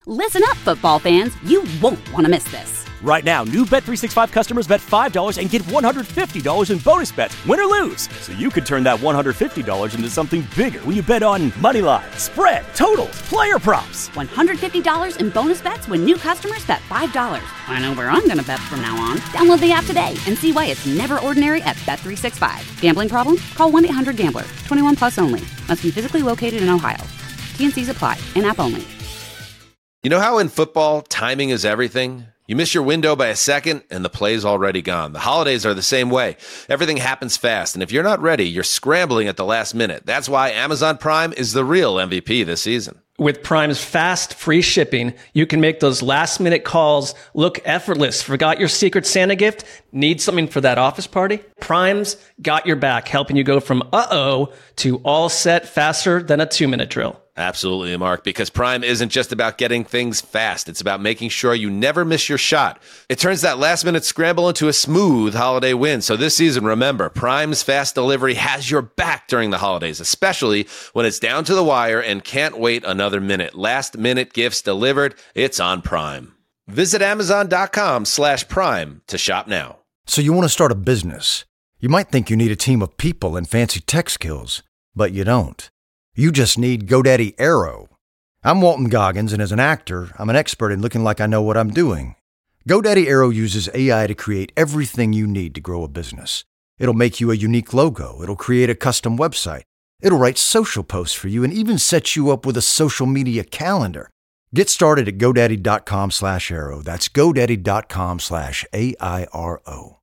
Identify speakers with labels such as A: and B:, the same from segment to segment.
A: Listen up, football fans. You won't want to miss this.
B: Right now, new Bet365 customers bet $5 and get $150 in bonus bets, win or lose. So you could turn that $150 into something bigger when you bet on money line, spread, totals, player props.
A: $150 in bonus bets when new customers bet $5. I know where I'm going to bet from now on. Download the app today and see why it's never ordinary at Bet365. Gambling problem? Call 1-800-GAMBLER. 21 plus only. Must be physically located in Ohio. T&Cs apply. In-app only.
C: You know how in football, timing is everything? You miss your window by a second, and the play's already gone. The holidays are the same way. Everything happens fast, and if you're not ready, you're scrambling at the last minute. That's why Amazon Prime is the real MVP this season.
D: With Prime's fast, free shipping, you can make those last-minute calls look effortless. Forgot your Secret Santa gift? Need something for that office party? Prime's got your back, helping you go from uh-oh to all set faster than a 2-minute drill.
C: Absolutely, Mark, because Prime isn't just about getting things fast. It's about making sure you never miss your shot. It turns that last-minute scramble into a smooth holiday win. So this season, remember, Prime's fast delivery has your back during the holidays, especially when it's down to the wire and can't wait another minute. Last-minute gifts delivered, it's on Prime. Visit Amazon.com/Prime to shop now.
E: So you want to start a business. You might think you need a team of people and fancy tech skills, but you don't. You just need GoDaddy Aero. I'm Walton Goggins, and as an actor, I'm an expert in looking like I know what I'm doing. GoDaddy Aero uses AI to create everything you need to grow a business. It'll make you a unique logo. It'll create a custom website. It'll write social posts for you and even set you up with a social media calendar. Get started at GoDaddy.com/Aero. That's GoDaddy.com/AIRO.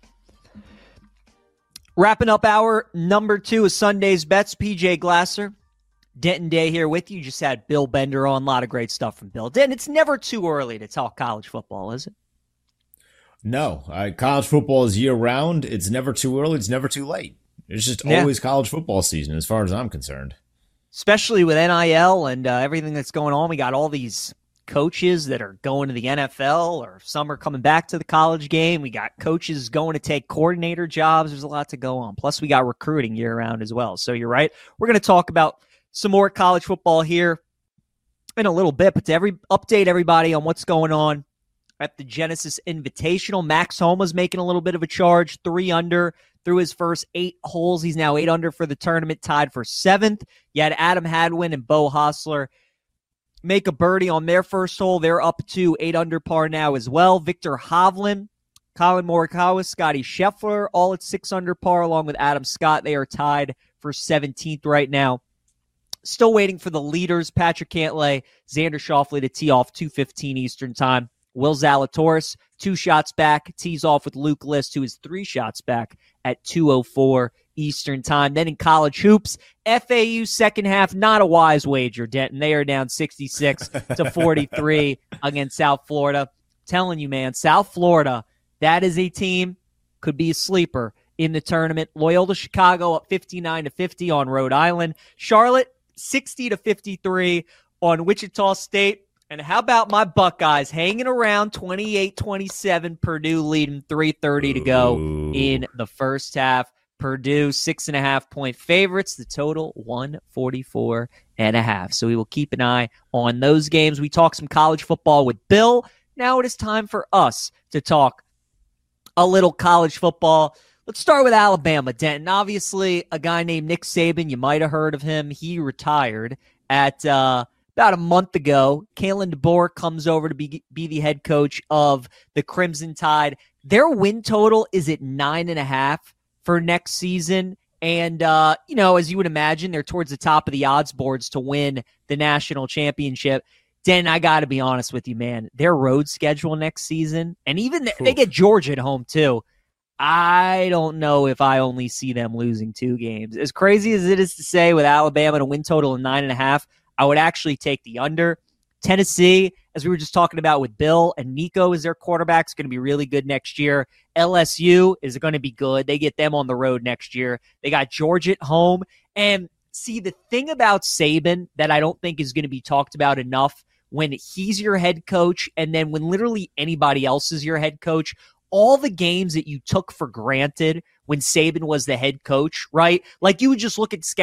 F: Wrapping up hour number 2 of Sunday's Bets, PJ Glasser. Denton Day here with you. Just had Bill Bender on. A lot of great stuff from Bill. Denton, it's never too early to talk college football, is it?
G: No. College football is year-round. It's never too early. It's never too late. It's just always college football season as far as I'm concerned.
F: Especially with NIL and everything that's going on. We got all these coaches that are going to the NFL, or some are coming back to the college game. We got coaches going to take coordinator jobs. There's a lot to go on. Plus, we got recruiting year-round as well. So you're right. We're going to talk about some more college football here in a little bit, but to update everybody on what's going on at the Genesis Invitational. Max Homa's making a little bit of a charge, 3 under through his first 8 holes. He's now 8 under for the tournament, tied for 7th. You had Adam Hadwin and Bo Hostler make a birdie on their first hole. They're up to 8 under par now as well. Victor Hovland, Colin Morikawa, Scotty Scheffler, all at 6 under par, along with Adam Scott. They are tied for 17th right now. Still waiting for the leaders, Patrick Cantlay, Xander Schauffele, to tee off 2:15 Eastern time. Will Zalatoris, 2 shots back, tees off with Luke List, who is 3 shots back at 2:04 Eastern time. Then in college hoops, FAU second half, not a wise wager, Denton. They are down 66-43 against South Florida. Telling you, man, South Florida, that is a team, could be a sleeper in the tournament. Loyola Chicago up 59-50 on Rhode Island. Charlotte, 60-53 on Wichita State. And how about my Buckeyes hanging around 28-27, Purdue leading 3:30 to go in the first half. Purdue 6.5-point favorites. The total 144.5. So we will keep an eye on those games. We talk some college football with Bill. Now it is time for us to talk a little college football. Let's start with Alabama, Denton. Obviously, a guy named Nick Saban, you might have heard of him. He retired at about a month ago. Kalen DeBoer comes over to be the head coach of the Crimson Tide. Their win total is at 9.5 for next season. And, as you would imagine, they're towards the top of the odds boards to win the national championship. Den, I got to be honest with you, man. Their road schedule next season, and even they get Georgia at home, too. I don't know if I only see them losing 2 games. As crazy as it is to say, with Alabama to win total of 9.5, I would actually take the under. Tennessee, as we were just talking about with Bill and Nico as their quarterback, is going to be really good next year. LSU is going to be good. They get them on the road next year. They got Georgia at home. And see, the thing about Saban that I don't think is going to be talked about enough when he's your head coach, and then when literally anybody else is your head coach, all the games that you took for granted when Saban was the head coach, right? Like you would just look at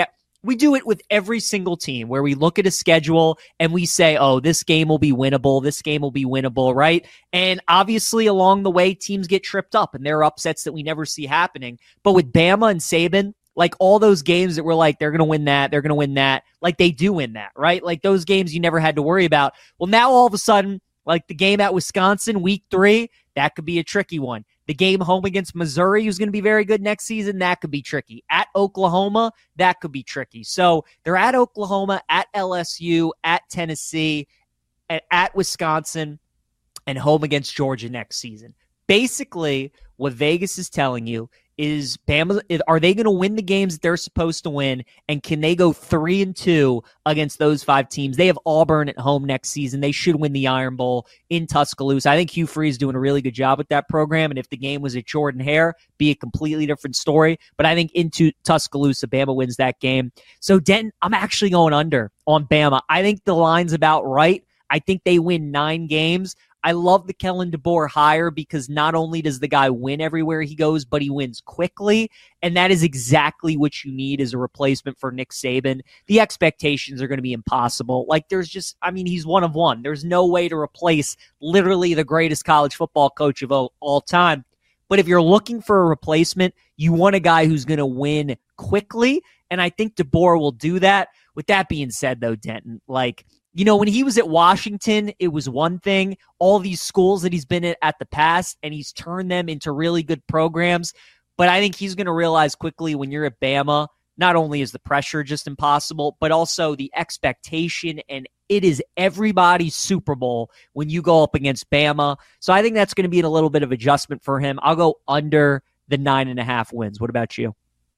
F: We do it with every single team where we look at a schedule and we say, oh, this game will be winnable. This game will be winnable, right? And obviously along the way, teams get tripped up and there are upsets that we never see happening. But with Bama and Saban, like all those games that we're like, they're going to win that, they're going to win that, like they do win that, right? Like those games you never had to worry about. Well, now all of a sudden, like the game at Wisconsin, week 3, that could be a tricky one. The game home against Missouri, who's going to be very good next season, that could be tricky. At Oklahoma, that could be tricky. So they're at Oklahoma, at LSU, at Tennessee, at Wisconsin, and home against Georgia next season. Basically, what Vegas is telling you is Bama, are they going to win the games that they're supposed to win, and can they go 3-2 against those 5 teams? They have Auburn at home next season. They should win the Iron Bowl in Tuscaloosa. I think Hugh Freeze is doing a really good job with that program, and if the game was at Jordan-Hare, be a completely different story. But I think into Tuscaloosa, Bama wins that game. So, Denton, I'm actually going under on Bama. I think the line's about right. I think they win 9 games. I love the Kellen DeBoer hire because not only does the guy win everywhere he goes, but he wins quickly. And that is exactly what you need as a replacement for Nick Saban. The expectations are going to be impossible. Like he's one of one. There's no way to replace literally the greatest college football coach of all time. But if you're looking for a replacement, you want a guy who's going to win quickly. And I think DeBoer will do that. With that being said, though, Denton, when he was at Washington, it was one thing. All these schools that he's been at the past, and he's turned them into really good programs. But I think he's going to realize quickly when you're at Bama, not only is the pressure just impossible, but also the expectation, and it is everybody's Super Bowl when you go up against Bama. So I think that's going to be a little bit of adjustment for him. I'll go under the 9.5 wins. What about you?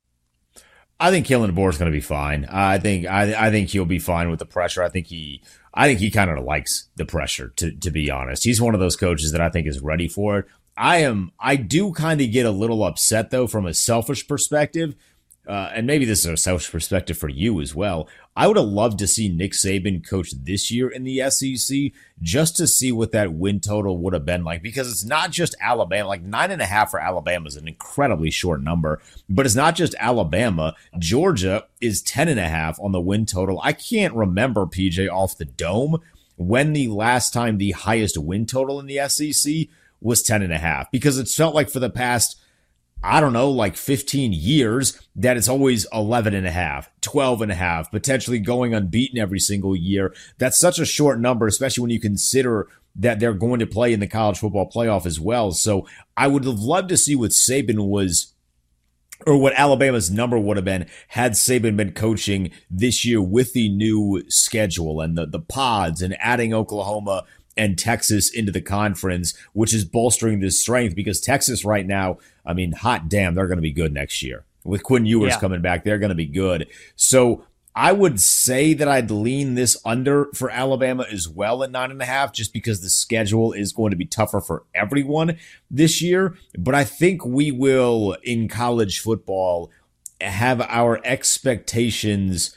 G: I think Kellen DeBoer is going to be fine. I think he'll be fine with the pressure. I think he kind of likes the pressure, to be honest. He's one of those coaches that I think is ready for it. I do kind of get a little upset though from a selfish perspective. And maybe this is a selfish perspective for you as well. I would have loved to see Nick Saban coach this year in the SEC just to see what that win total would have been like, because it's not just Alabama. Like 9.5 for Alabama is an incredibly short number, but it's not just Alabama. Georgia is 10.5 on the win total. I can't remember, PJ, off the dome when the last time the highest win total in the SEC was 10.5, because it's felt like for the past 15 years that it's always 11.5, 12.5, potentially going unbeaten every single year. That's such a short number, especially when you consider that they're going to play in the college football playoff as well. So I would have loved to see what Saban was, or what Alabama's number would have been had Saban been coaching this year with the new schedule and the pods and adding Oklahoma and Texas into the conference, which is bolstering this strength, because Texas right now, hot damn, they're going to be good next year. With Quinn Ewers coming back, they're going to be good. So I would say that I'd lean this under for Alabama as well at 9.5, just because the schedule is going to be tougher for everyone this year. But I think we will, in college football, have our expectations,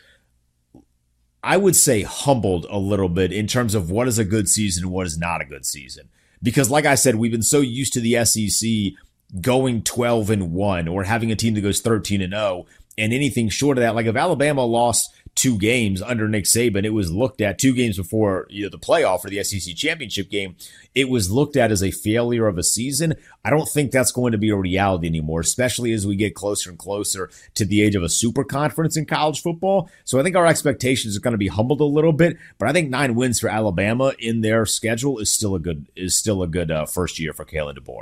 G: I would say, humbled a little bit in terms of what is a good season and what is not a good season. Because like I said, we've been so used to the SEC going 12-1 or having a team that goes 13-0, and anything short of that. Like if Alabama lost 2 games under Nick Saban, it was looked at 2 games before the playoff or the SEC championship game. It was looked at as a failure of a season. I don't think that's going to be a reality anymore, especially as we get closer and closer to the age of a super conference in college football. So I think our expectations are going to be humbled a little bit, but I think 9 wins for Alabama in their schedule is still a good first year for Kalen DeBoer.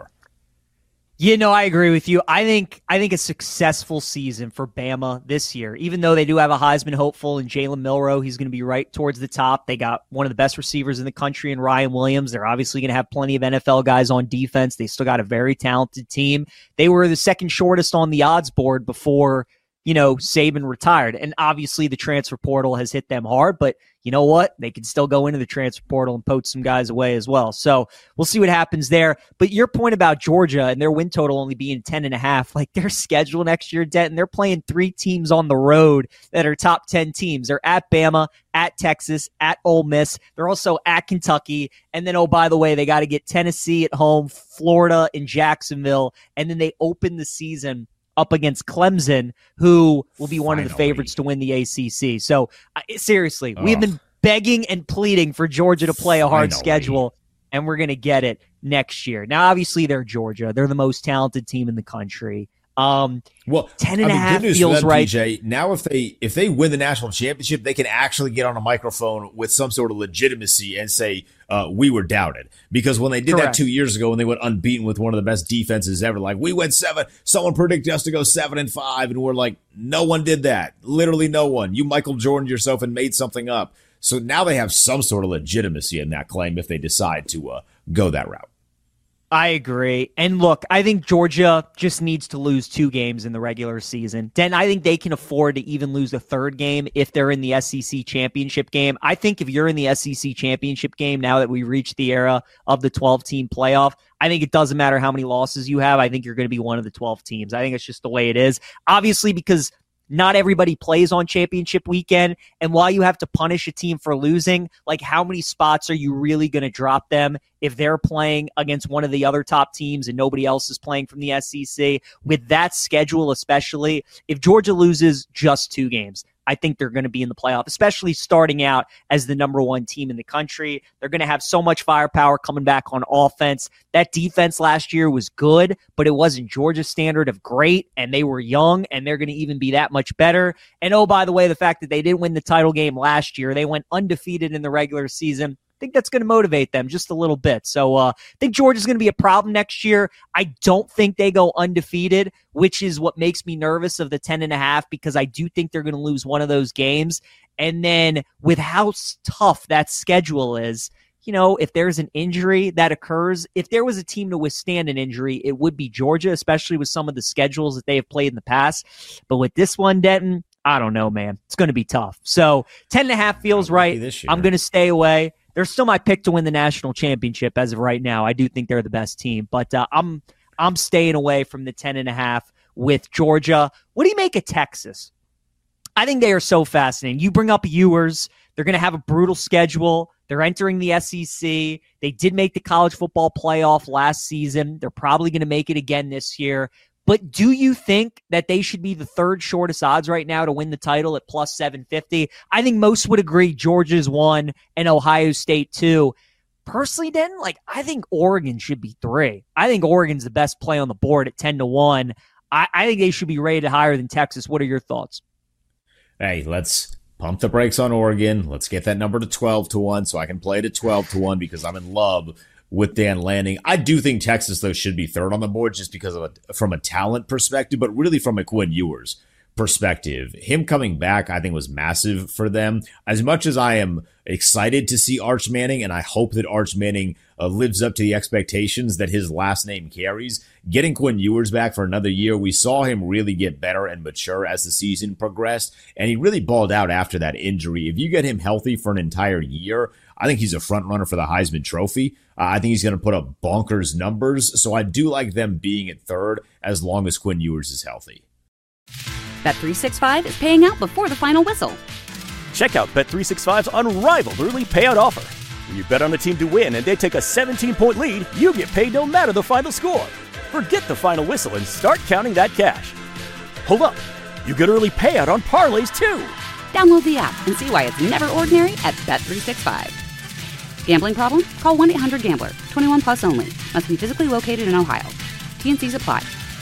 F: I agree with you. I think a successful season for Bama this year, even though they do have a Heisman hopeful in Jalen Milroe, he's going to be right towards the top. They got one of the best receivers in the country in Ryan Williams. They're obviously going to have plenty of NFL guys on defense. They still got a very talented team. They were the second shortest on the odds board before Saban retired. And obviously the transfer portal has hit them hard, but you know what? They can still go into the transfer portal and poach some guys away as well. So we'll see what happens there. But your point about Georgia and their win total only being 10.5, like their schedule next year, Denton, they're playing 3 teams on the road that are top 10 teams. They're at Bama, at Texas, at Ole Miss. They're also at Kentucky. And then, oh, by the way, they got to get Tennessee at home, Florida and Jacksonville. And then they open the season up against Clemson, who will be one of the favorites to win the ACC. So, seriously, we've been begging and pleading for Georgia to play a hard schedule, and we're going to get it next year. Now, obviously, they're Georgia. They're the most talented team in the country. 10.5 feels right.
G: PJ. Now, if they win the national championship, they can actually get on a microphone with some sort of legitimacy and say, we were doubted. Because when they did that 2 years ago, when they went unbeaten with one of the best defenses ever, like, we went 7, someone predicted us to go 7-5, and we're like, no one did that. Literally no one. You Michael Jordan yourself and made something up. So now they have some sort of legitimacy in that claim if they decide to go that route.
F: I agree. And look, I think Georgia just needs to lose 2 games in the regular season. Then I think they can afford to even lose a 3rd game if they're in the SEC championship game. I think if you're in the SEC championship game, now that we reached the era of the 12-team playoff, I think it doesn't matter how many losses you have. I think you're going to be one of the 12 teams. I think it's just the way it is. Obviously, because not everybody plays on championship weekend. And while you have to punish a team for losing, like, how many spots are you really going to drop them if they're playing against one of the other top teams and nobody else is playing from the SEC? With that schedule, especially, if Georgia loses just 2 games, I think they're going to be in the playoff, especially starting out as the number 1 team in the country. They're going to have so much firepower coming back on offense. That defense last year was good, but it wasn't Georgia's standard of great, and they were young, and they're going to even be that much better. And oh, by the way, the fact that they didn't win the title game last year, they went undefeated in the regular season. I think that's going to motivate them just a little bit. So I think Georgia's going to be a problem next year. I don't think they go undefeated, which is what makes me nervous of the 10.5, because I do think they're going to lose one of those games. And then with how tough that schedule is, you know, if there's an injury that occurs, if there was a team to withstand an injury, it would be Georgia, especially with some of the schedules that they have played in the past. But with this one, Denton, I don't know, man. It's going to be tough. So 10.5 feels right. I'm going to stay away. They're still my pick to win the national championship as of right now. I do think they're the best team, but I'm staying away from the 10.5 with Georgia. What do you make of Texas? I think they are so fascinating. You bring up Ewers. They're going to have a brutal schedule. They're entering the SEC. They did make the college football playoff last season. They're probably going to make it again this year. But do you think that they should be the 3rd shortest odds right now to win the title at plus 750? I think most would agree Georgia's 1 and Ohio State 2. Personally, then, I think Oregon should be 3. I think Oregon's the best play on the board at 10-1. I think they should be rated higher than Texas. What are your thoughts?
G: Hey, let's pump the brakes on Oregon. Let's get that number to 12-1 so I can play it at 12-1 because I'm in love with Dan Lanning. I do think Texas, though, should be 3rd on the board just because from a talent perspective, but really from a Quinn Ewers perspective. Him coming back, I think, was massive for them. As much as I am excited to see Arch Manning, and I hope that Arch Manning lives up to the expectations that his last name carries, getting Quinn Ewers back for another year, we saw him really get better and mature as the season progressed, and he really balled out after that injury. If you get him healthy for an entire year, I think he's a front runner for the Heisman Trophy. I think he's going to put up bonkers numbers, so I do like them being at 3rd as long as Quinn Ewers is healthy.
A: Bet365 is paying out before the final whistle.
B: Check out Bet365's unrivaled early payout offer. When you bet on a team to win and they take a 17-point lead, you get paid no matter the final score. Forget the final whistle and start counting that cash. Hold up. You get early payout on parlays, too.
A: Download the app and see why it's never ordinary at Bet365. Gambling problem? Call 1-800-GAMBLER. 21 plus only. Must be physically located in Ohio. T&Cs apply.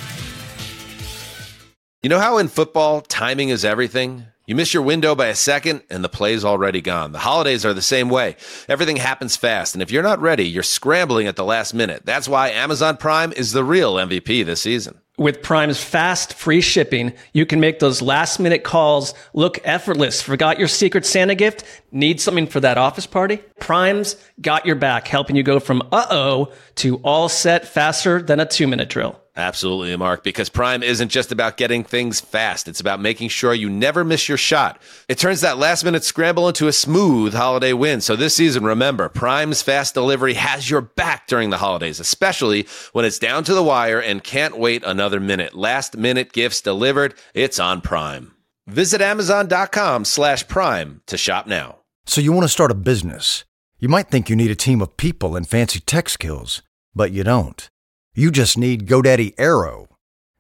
C: You know how in football, timing is everything? You miss your window by a second, and the play's already gone. The holidays are the same way. Everything happens fast, and if you're not ready, you're scrambling at the last minute. That's why Amazon Prime is the real MVP this season.
D: With Prime's fast, free shipping, you can make those last-minute calls look effortless. Forgot your Secret Santa gift? Need something for that office party? Prime's got your back, helping you go from uh-oh to all set faster than a 2-minute drill.
C: Absolutely, Mark, because Prime isn't just about getting things fast. It's about making sure you never miss your shot. It turns that last-minute scramble into a smooth holiday win. So this season, remember, Prime's fast delivery has your back during the holidays, especially when it's down to the wire and can't wait another minute. Last-minute gifts delivered. It's on Prime. Visit Amazon.com/Prime to shop now.
E: So you want to start a business. You might think you need a team of people and fancy tech skills, but you don't. You just need GoDaddy Aero.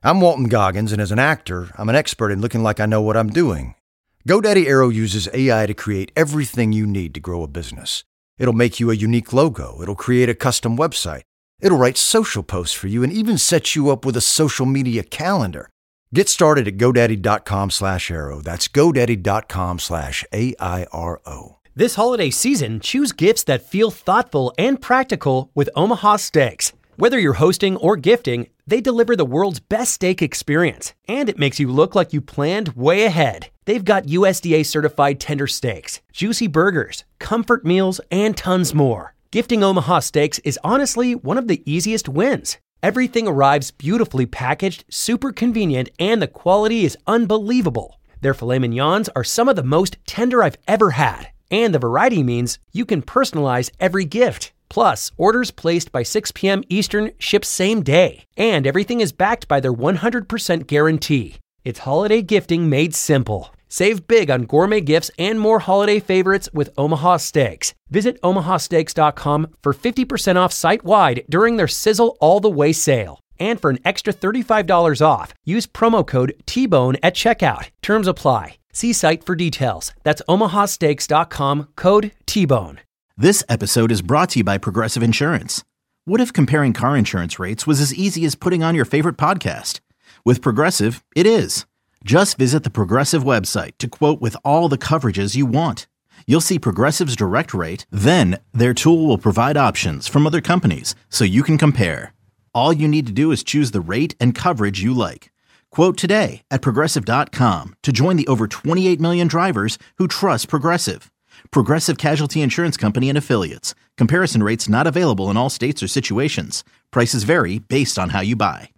E: I'm Walton Goggins, and as an actor, I'm an expert in looking like I know what I'm doing. GoDaddy Aero uses AI to create everything you need to grow a business. It'll make you a unique logo. It'll create a custom website. It'll write social posts for you and even set you up with a social media calendar. Get started at GoDaddy.com/Aero. That's GoDaddy.com/AIRO.
H: This holiday season, choose gifts that feel thoughtful and practical with Omaha Steaks. Whether you're hosting or gifting, they deliver the world's best steak experience, and it makes you look like you planned way ahead. They've got USDA certified tender steaks, juicy burgers, comfort meals, and tons more. Gifting Omaha Steaks is honestly one of the easiest wins. Everything arrives beautifully packaged, super convenient, and the quality is unbelievable. Their filet mignons are some of the most tender I've ever had, and the variety means you can personalize every gift. Plus, orders placed by 6 p.m. Eastern ship same day, and everything is backed by their 100% guarantee. It's holiday gifting made simple. Save big on gourmet gifts and more holiday favorites with Omaha Steaks. Visit omahasteaks.com for 50% off site-wide during their Sizzle All the Way sale. And for an extra $35 off, use promo code TBONE at checkout. Terms apply. See site for details. That's omahasteaks.com, code TBONE.
I: This episode is brought to you by Progressive Insurance. What if comparing car insurance rates was as easy as putting on your favorite podcast? With Progressive, it is. Just visit the Progressive website to quote with all the coverages you want. You'll see Progressive's direct rate, then their tool will provide options from other companies so you can compare. All you need to do is choose the rate and coverage you like. Quote today at Progressive.com to join the over 28 million drivers who trust Progressive. Progressive Casualty Insurance Company and Affiliates. Comparison rates not available in all states or situations. Prices vary based on how you buy.